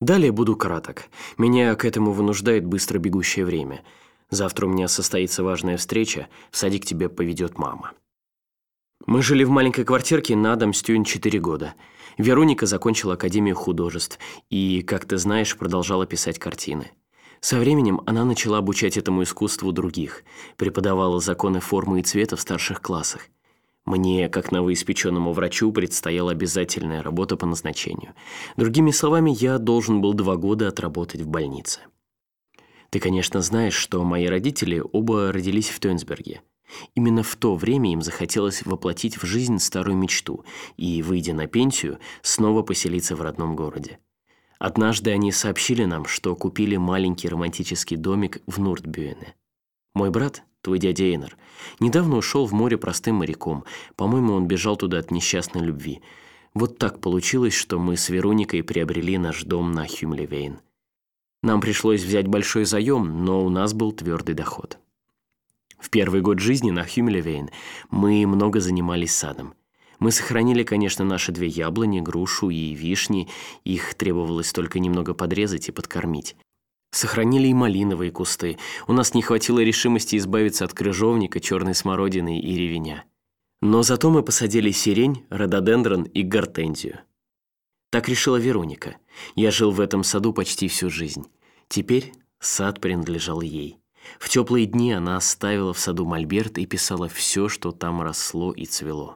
Далее буду краток. Меня к этому вынуждает быстро бегущее время. Завтра у меня состоится важная встреча, в садик тебя поведет мама. Мы жили в маленькой квартирке на Адамстюн 4 года. Вероника закончила Академию художеств и, как ты знаешь, продолжала писать картины. Со временем она начала обучать этому искусству других, преподавала законы формы и цвета в старших классах. Мне, как новоиспеченному врачу, предстояла обязательная работа по назначению. Другими словами, я должен был 2 года отработать в больнице. Ты, конечно, знаешь, что мои родители оба родились в Тёнсберге. Именно в то время им захотелось воплотить в жизнь старую мечту и, выйдя на пенсию, снова поселиться в родном городе. Однажды они сообщили нам, что купили маленький романтический домик в Нордбюене. Мой брат, твой дядя Эйнар, недавно ушел в море простым моряком. По-моему, он бежал туда от несчастной любви. Вот так получилось, что мы с Вероникой приобрели наш дом на Хюмлевейн. Нам пришлось взять большой заем, но у нас был твердый доход. В первый год жизни на Хюмлевейн мы много занимались садом. Мы сохранили, конечно, наши 2 яблони, грушу и вишни, их требовалось только немного подрезать и подкормить. Сохранили и малиновые кусты. У нас не хватило решимости избавиться от крыжовника, черной смородины и ревеня. Но зато мы посадили сирень, рододендрон и гортензию. Так решила Вероника. Я жил в этом саду почти всю жизнь. Теперь сад принадлежал ей. В теплые дни она оставила в саду мольберт и писала все, что там росло и цвело.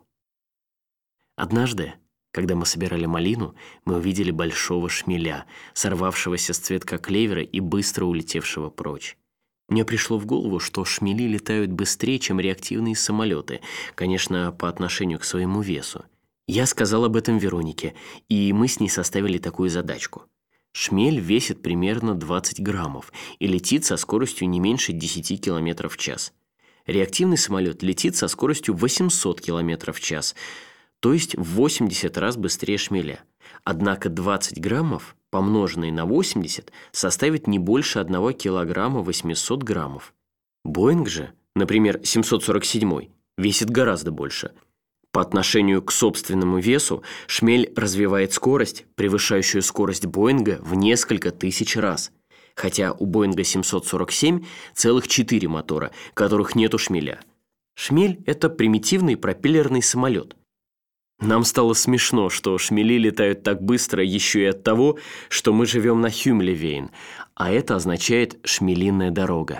Однажды, когда мы собирали малину, мы увидели большого шмеля, сорвавшегося с цветка клевера и быстро улетевшего прочь. Мне пришло в голову, что шмели летают быстрее, чем реактивные самолеты, конечно, по отношению к своему весу. Я сказал об этом Веронике, и мы с ней составили такую задачку. Шмель весит примерно 20 граммов и летит со скоростью не меньше 10 км в час. Реактивный самолет летит со скоростью 800 км в час, то есть в 80 раз быстрее шмеля. Однако 20 граммов, помноженные на 80, составит не больше 1 килограмма 800 граммов. Боинг же, например, 747, весит гораздо больше. По отношению к собственному весу шмель развивает скорость, превышающую скорость Боинга в несколько тысяч раз. Хотя у Боинга 747 целых 4 мотора, которых нет у шмеля. Шмель – это примитивный пропеллерный самолет. Нам стало смешно, что шмели летают так быстро еще и от того, что мы живем на Хюмлевейн, а это означает «шмелиная дорога».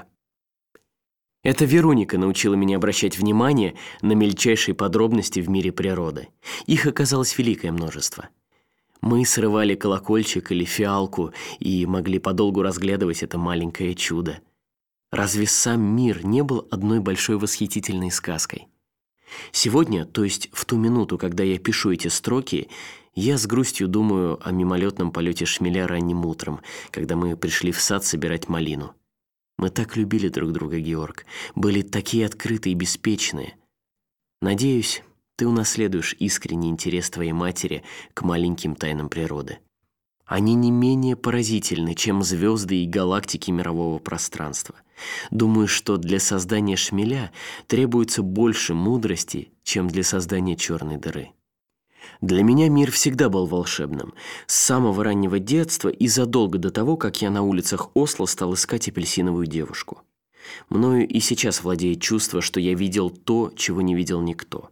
Это Вероника научила меня обращать внимание на мельчайшие подробности в мире природы. Их оказалось великое множество. Мы срывали колокольчик или фиалку и могли подолгу разглядывать это маленькое чудо. Разве сам мир не был одной большой восхитительной сказкой? Сегодня, то есть в ту минуту, когда я пишу эти строки, я с грустью думаю о мимолетном полете шмеля ранним утром, когда мы пришли в сад собирать малину. Мы так любили друг друга, Георг, были такие открытые и беспечные. Надеюсь, ты унаследуешь искренний интерес твоей матери к маленьким тайнам природы. Они не менее поразительны, чем звезды и галактики мирового пространства. Думаю, что для создания шмеля требуется больше мудрости, чем для создания черной дыры. Для меня мир всегда был волшебным. С самого раннего детства и задолго до того, как я на улицах Осло стал искать апельсиновую девушку. Мною и сейчас владеет чувство, что я видел то, чего не видел никто.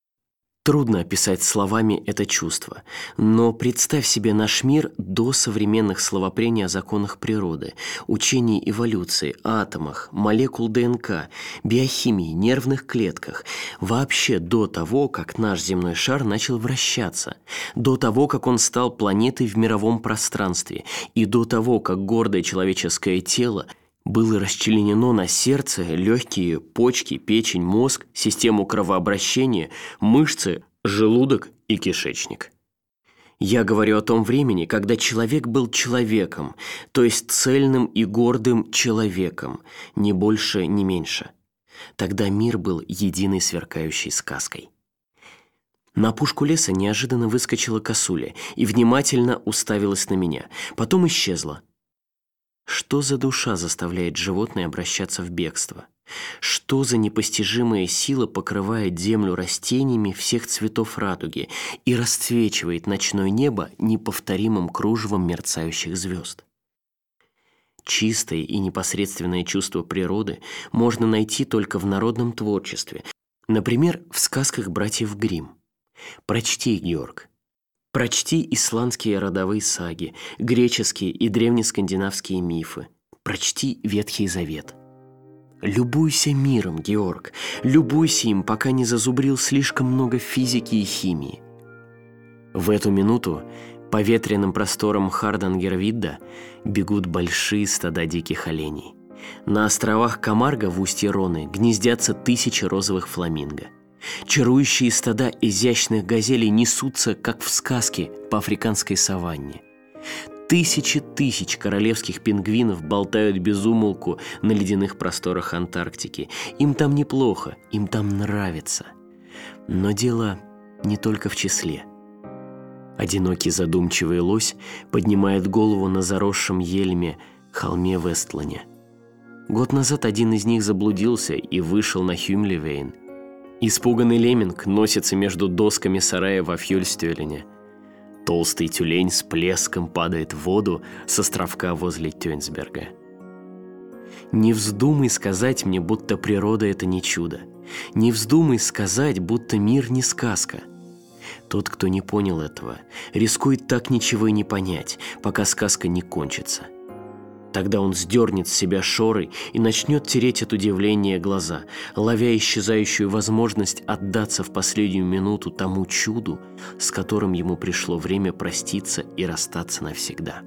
Трудно описать словами это чувство, но представь себе наш мир до современных словопрений о законах природы, учении эволюции, атомах, молекул ДНК, биохимии, нервных клетках, вообще до того, как наш земной шар начал вращаться, до того, как он стал планетой в мировом пространстве, и до того, как гордое человеческое тело было расчленено на сердце, легкие, почки, печень, мозг, систему кровообращения, мышцы, желудок и кишечник. Я говорю о том времени, когда человек был человеком, то есть цельным и гордым человеком, ни больше, ни меньше. Тогда мир был единой сверкающей сказкой. На опушку леса неожиданно выскочила косуля и внимательно уставилась на меня, потом исчезла. Что за душа заставляет животное обращаться в бегство? Что за непостижимая сила покрывает землю растениями всех цветов радуги и расцвечивает ночное небо неповторимым кружевом мерцающих звезд? Чистое и непосредственное чувство природы можно найти только в народном творчестве, например, в сказках братьев Гримм. Прочти, Георг. Прочти исландские родовые саги, греческие и древнескандинавские мифы. Прочти Ветхий Завет. Любуйся миром, Георг, любуйся им, пока не зазубрил слишком много физики и химии. В эту минуту по ветреным просторам Хардангервидда бегут большие стада диких оленей. На островах Камарго в устье Роны гнездятся тысячи розовых фламинго. Чарующие стада изящных газелей несутся, как в сказке, по африканской саванне. Тысячи тысяч королевских пингвинов болтают без умолку на ледяных просторах Антарктики. Им там неплохо, им там нравится. Но дело не только в числе. Одинокий задумчивый лось поднимает голову на заросшем ельме холме в Эстлане. Год назад один из них заблудился и вышел на Хюмлевейн. Испуганный лемминг носится между досками сарая во Фьюльстёлене. Толстый тюлень с плеском падает в воду с островка возле Тёнсберга. Не вздумай сказать мне, будто природа — это не чудо. Не вздумай сказать, будто мир не сказка. Тот, кто не понял этого, рискует так ничего и не понять, пока сказка не кончится. Тогда он сдернет с себя шоры и начнет тереть от удивления глаза, ловя исчезающую возможность отдаться в последнюю минуту тому чуду, с которым ему пришло время проститься и расстаться навсегда.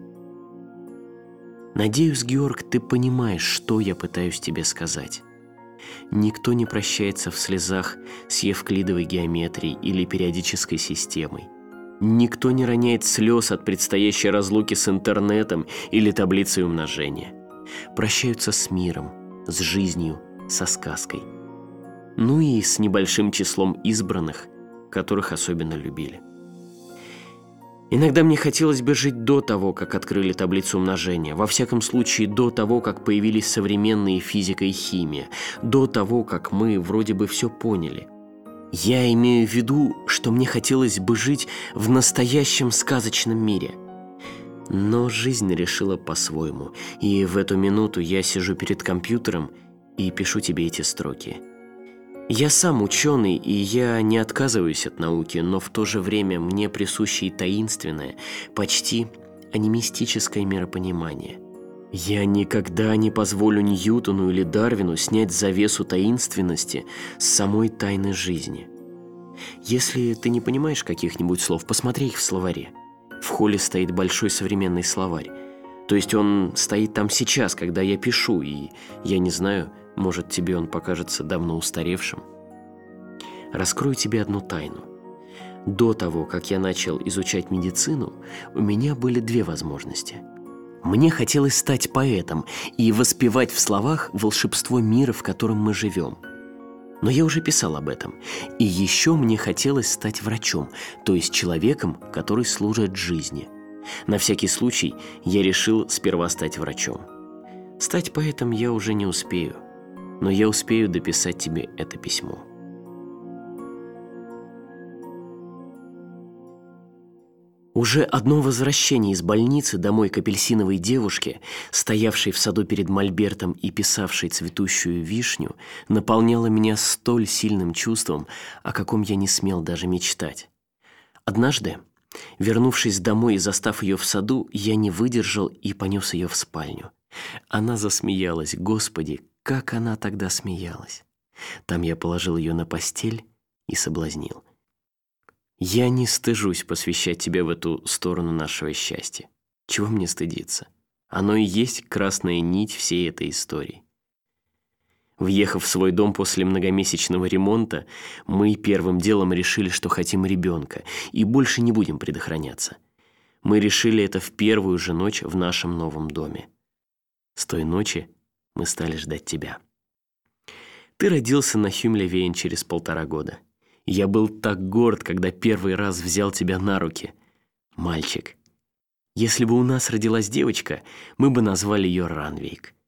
Надеюсь, Георг, ты понимаешь, что я пытаюсь тебе сказать. Никто не прощается в слезах с евклидовой геометрией или периодической системой. Никто не роняет слез от предстоящей разлуки с интернетом или таблицей умножения. Прощаются с миром, с жизнью, со сказкой. Ну и с небольшим числом избранных, которых особенно любили. Иногда мне хотелось бы жить до того, как открыли таблицу умножения, во всяком случае до того, как появились современные физика и химия, до того, как мы вроде бы все поняли. Я имею в виду, что мне хотелось бы жить в настоящем сказочном мире. Но жизнь решила по-своему, и в эту минуту я сижу перед компьютером и пишу тебе эти строки. Я сам ученый, и я не отказываюсь от науки, но в то же время мне присуще и таинственное, почти анимистическое миропонимание. Я никогда не позволю Ньютону или Дарвину снять завесу таинственности с самой тайны жизни. Если ты не понимаешь каких-нибудь слов, посмотри их в словаре. В холле стоит большой современный словарь. То есть он стоит там сейчас, когда я пишу, и я не знаю, может, тебе он покажется давно устаревшим. Раскрою тебе одну тайну. До того, как я начал изучать медицину, у меня были две возможности. Мне хотелось стать поэтом и воспевать в словах волшебство мира, в котором мы живем. Но я уже писал об этом. И еще мне хотелось стать врачом, то есть человеком, который служит жизни. На всякий случай я решил сперва стать врачом. Стать поэтом я уже не успею, но я успею дописать тебе это письмо. Уже одно возвращение из больницы домой к апельсиновой девушке, стоявшей в саду перед мольбертом и писавшей цветущую вишню, наполняло меня столь сильным чувством, о каком я не смел даже мечтать. Однажды, вернувшись домой и застав ее в саду, я не выдержал и понес ее в спальню. Она засмеялась. Господи, как она тогда смеялась! Там я положил ее на постель и соблазнил. Я не стыжусь посвящать тебя в эту сторону нашего счастья. Чего мне стыдиться? Оно и есть красная нить всей этой истории. Въехав в свой дом после многомесячного ремонта, мы первым делом решили, что хотим ребенка, и больше не будем предохраняться. Мы решили это в первую же ночь в нашем новом доме. С той ночи мы стали ждать тебя. Ты родился на Хюмлевейн через 1,5 года. Я был так горд, когда первый раз взял тебя на руки. Мальчик. Если бы у нас родилась девочка, мы бы назвали ее Ранвейк.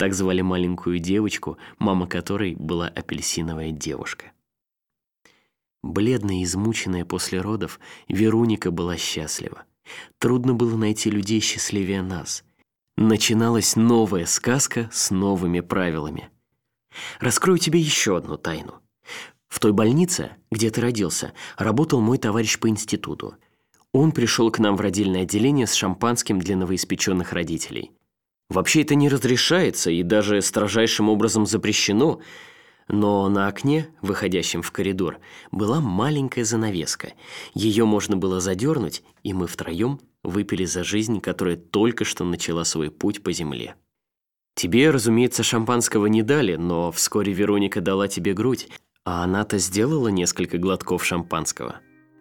Так звали маленькую девочку, мама которой была апельсиновая девушка. Бледная и измученная после родов, Веруника была счастлива. Трудно было найти людей счастливее нас. Начиналась новая сказка с новыми правилами. Раскрою тебе еще одну тайну. В той больнице, где ты родился, работал мой товарищ по институту. Он пришел к нам в родильное отделение с шампанским для новоиспеченных родителей. Вообще это не разрешается и даже строжайшим образом запрещено, но на окне, выходящем в коридор, была маленькая занавеска. Ее можно было задернуть, и мы втроем выпили за жизнь, которая только что начала свой путь по земле. Тебе, разумеется, шампанского не дали, но вскоре Вероника дала тебе грудь, а она-то сделала несколько глотков шампанского.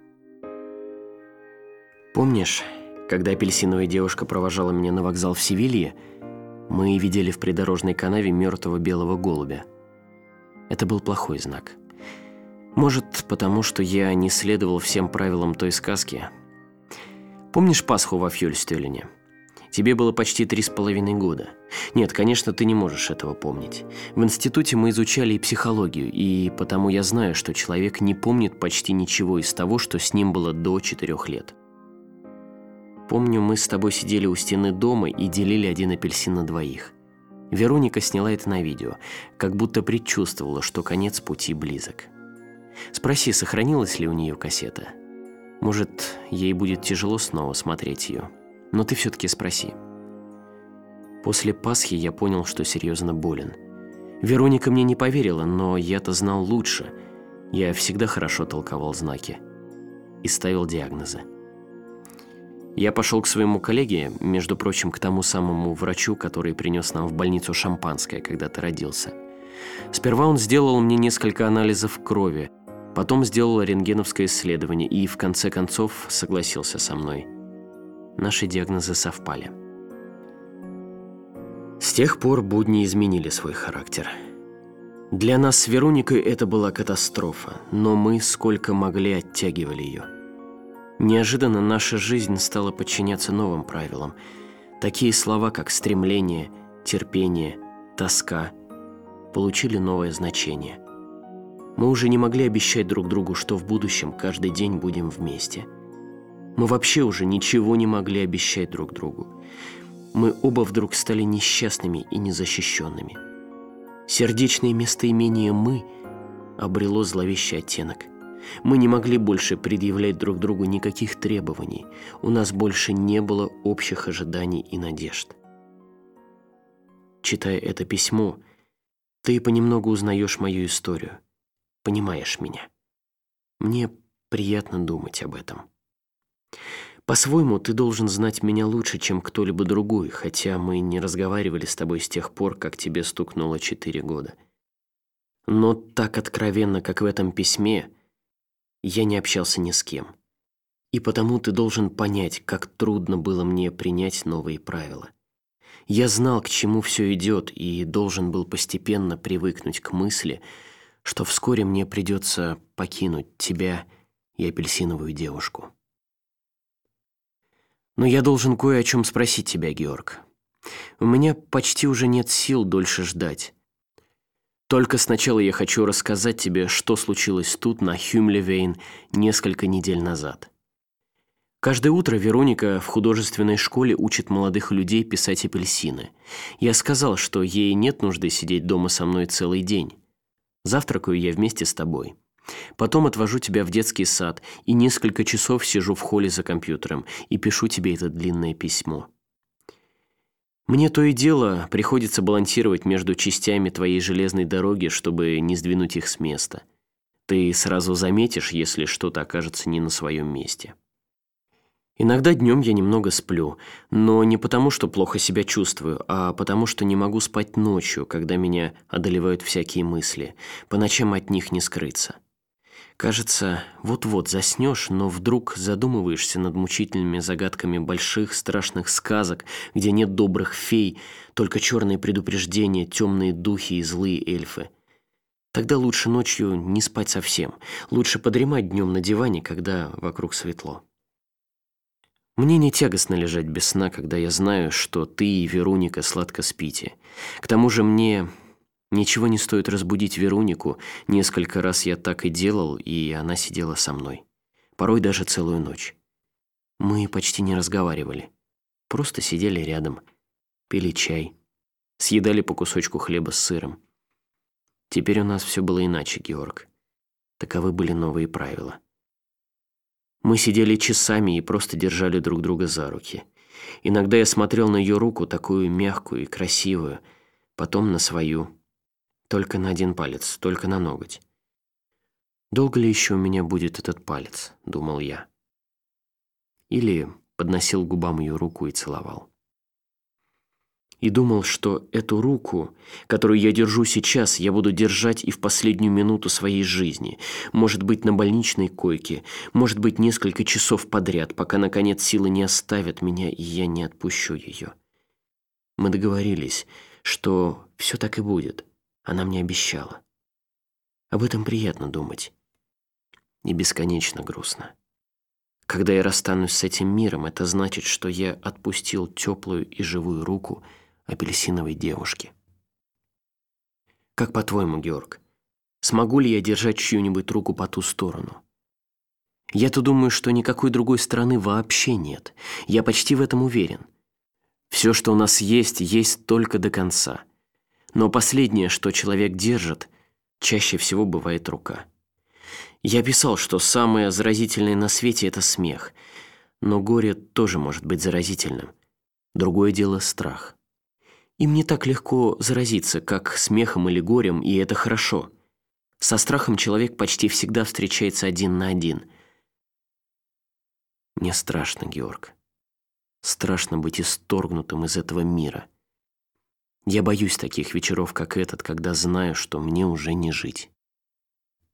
Помнишь, когда апельсиновая девушка провожала меня на вокзал в Севилье, мы видели в придорожной канаве мертвого белого голубя. Это был плохой знак. Может, потому что я не следовал всем правилам той сказки. Помнишь Пасху во Фьюльстёллине? Тебе было почти 3,5 года. Нет, конечно, ты не можешь этого помнить. В институте мы изучали и психологию, и потому я знаю, что человек не помнит почти ничего из того, что с ним было до 4 лет. Помню, мы с тобой сидели у стены дома и делили один апельсин на двоих. Вероника сняла это на видео, как будто предчувствовала, что конец пути близок. Спроси, сохранилась ли у нее кассета. Может, ей будет тяжело снова смотреть ее. Но ты все-таки спроси. После Пасхи я понял, что серьезно болен. Вероника мне не поверила, но я-то знал лучше. Я всегда хорошо толковал знаки и ставил диагнозы. Я пошел к своему коллеге, между прочим, к тому самому врачу, который принес нам в больницу шампанское, когда ты родился. Сперва он сделал мне несколько анализов крови, потом сделал рентгеновское исследование и, в конце концов, согласился со мной. Наши диагнозы совпали. С тех пор будни изменили свой характер. Для нас с Вероникой это была катастрофа, но мы сколько могли оттягивали ее. Неожиданно наша жизнь стала подчиняться новым правилам. Такие слова, как стремление, терпение, тоска, получили новое значение. Мы уже не могли обещать друг другу, что в будущем каждый день будем вместе. Мы вообще уже ничего не могли обещать друг другу. Мы оба вдруг стали несчастными и незащищенными. Сердечное местоимение «мы» обрело зловещий оттенок. Мы не могли больше предъявлять друг другу никаких требований. У нас больше не было общих ожиданий и надежд. Читая это письмо, ты понемногу узнаешь мою историю, понимаешь меня. Мне приятно думать об этом. По-своему, ты должен знать меня лучше, чем кто-либо другой, хотя мы не разговаривали с тобой с тех пор, как тебе стукнуло 4 года. Но так откровенно, как в этом письме, я не общался ни с кем. И потому ты должен понять, как трудно было мне принять новые правила. Я знал, к чему все идет, и должен был постепенно привыкнуть к мысли, что вскоре мне придется покинуть тебя и апельсиновую девушку. Но я должен кое о чем спросить тебя, Георг. У меня почти уже нет сил дольше ждать. Только сначала я хочу рассказать тебе, что случилось тут, на Хюмлевейн, несколько недель назад. Каждое утро Вероника в художественной школе учит молодых людей писать апельсины. Я сказал, что ей нет нужды сидеть дома со мной целый день. Завтракаю я вместе с тобой. Потом отвожу тебя в детский сад и несколько часов сижу в холле за компьютером и пишу тебе это длинное письмо. Мне то и дело приходится балансировать между частями твоей железной дороги, чтобы не сдвинуть их с места. Ты сразу заметишь, если что-то окажется не на своем месте. Иногда днем я немного сплю, но не потому, что плохо себя чувствую, а потому, что не могу спать ночью, когда меня одолевают всякие мысли. По ночам от них не скрыться. Кажется, вот-вот заснешь, но вдруг задумываешься над мучительными загадками больших страшных сказок, где нет добрых фей, только черные предупреждения, темные духи и злые эльфы. Тогда лучше ночью не спать совсем, лучше подремать днем на диване, когда вокруг светло. Мне не тягостно лежать без сна, когда я знаю, что ты и Веруника сладко спите. К тому же мне ничего не стоит разбудить Верунику. Несколько раз я так и делал, и она сидела со мной. Порой даже целую ночь. Мы почти не разговаривали. Просто сидели рядом, пили чай, съедали по кусочку хлеба с сыром. Теперь у нас все было иначе, Георг. Таковы были новые правила. Мы сидели часами и просто держали друг друга за руки. Иногда я смотрел на ее руку, такую мягкую и красивую, потом на свою. Только на один палец, только на ноготь. «Долго ли еще у меня будет этот палец?» — думал я. Или подносил к губам ее руку и целовал. И думал, что эту руку, которую я держу сейчас, я буду держать и в последнюю минуту своей жизни. Может быть, на больничной койке, может быть, несколько часов подряд, пока, наконец, силы не оставят меня, и я не отпущу ее. Мы договорились, что все так и будет. Она мне обещала. Об этом приятно думать. И бесконечно грустно. Когда я расстанусь с этим миром, это значит, что я отпустил теплую и живую руку апельсиновой девушки. Как по-твоему, Георг, смогу ли я держать чью-нибудь руку по ту сторону? Я-то думаю, что никакой другой стороны вообще нет. Я почти в этом уверен. Все, что у нас есть, есть только до конца. Но последнее, что человек держит, чаще всего бывает рука. Я писал, что самое заразительное на свете – это смех. Но горе тоже может быть заразительным. Другое дело – страх. Им не так легко заразиться, как смехом или горем, и это хорошо. Со страхом человек почти всегда встречается один на один. Мне страшно, Георг. Страшно быть исторгнутым из этого мира. Я боюсь таких вечеров, как этот, когда знаю, что мне уже не жить.